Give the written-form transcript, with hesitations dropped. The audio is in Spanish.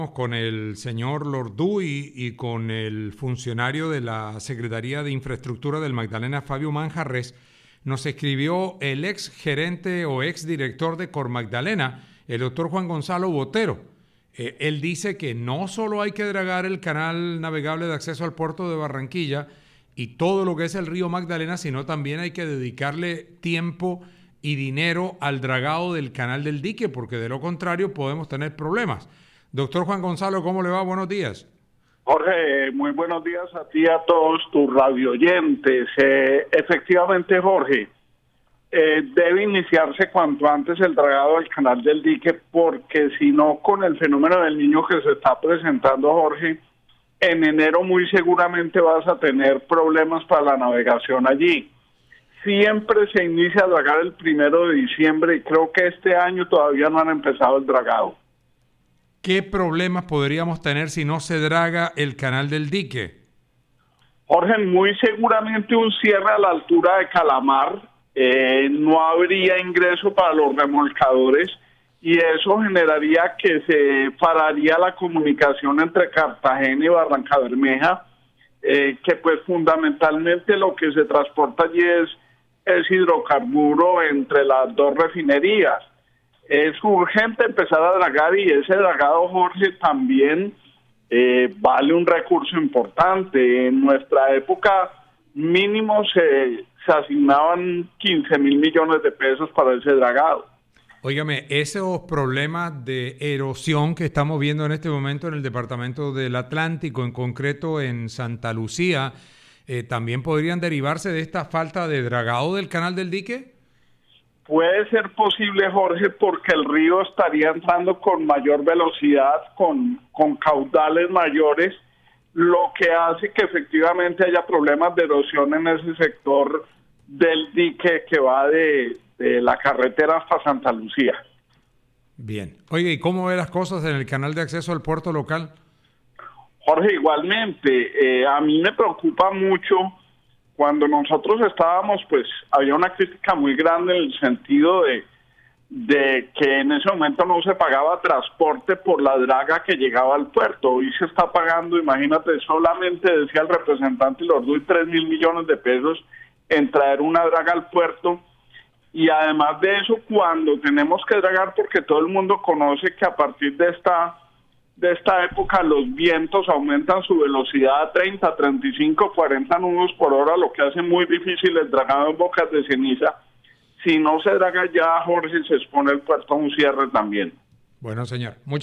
Con el señor Lorduy y con el funcionario de la Secretaría de Infraestructura del Magdalena, Fabio Manjarres, nos escribió el ex gerente o ex director de Cormagdalena, el doctor Juan Gonzalo Botero. Él dice que no solo hay que dragar el canal navegable de acceso al puerto de Barranquilla y todo lo que es el río Magdalena, sino también hay que dedicarle tiempo y dinero al dragado del canal del dique, porque de lo contrario podemos tener problemas. Doctor Juan Gonzalo, ¿cómo le va? Buenos días. Jorge, muy buenos días a ti y a todos tus radioyentes. Efectivamente, Jorge, debe iniciarse cuanto antes el dragado del canal del dique, porque si no, con el fenómeno del niño que se está presentando, Jorge, en enero muy seguramente vas a tener problemas para la navegación allí. Siempre se inicia a dragar el 1 de diciembre y creo que este año todavía no han empezado el dragado. ¿Qué problemas podríamos tener si no se draga el canal del dique? Jorge, muy seguramente un cierre a la altura de Calamar, no habría ingreso para los remolcadores y eso generaría que se pararía la comunicación entre Cartagena y Barrancabermeja, que pues fundamentalmente lo que se transporta allí es hidrocarburo entre las dos refinerías. Es urgente empezar a dragar y ese dragado, Jorge, también vale un recurso importante. En nuestra época mínimo se asignaban 15.000 millones de pesos para ese dragado. Óigame, esos problemas de erosión que estamos viendo en este momento en el departamento del Atlántico, en concreto en Santa Lucía, ¿también podrían derivarse de esta falta de dragado del canal del dique? Puede ser posible, Jorge, porque el río estaría entrando con mayor velocidad, con caudales mayores, lo que hace que efectivamente haya problemas de erosión en ese sector del dique que va de la carretera hasta Santa Lucía. Bien. Oye, ¿y cómo ve las cosas en el canal de acceso al puerto local? Jorge, igualmente, a mí me preocupa mucho. Cuando nosotros estábamos, pues había una crítica muy grande en el sentido de que en ese momento no se pagaba transporte por la draga que llegaba al puerto. Hoy se está pagando, imagínate, solamente decía el representante Lorduy, 3.000 millones de pesos en traer una draga al puerto. Y además de eso, cuando tenemos que dragar, porque todo el mundo conoce que a partir de esta época los vientos aumentan su velocidad a 30, 35, 40 nudos por hora, lo que hace muy difícil el dragado en bocas de ceniza. Si no se draga ya, Jorge, se expone el puerto a un cierre también. Bueno, señor.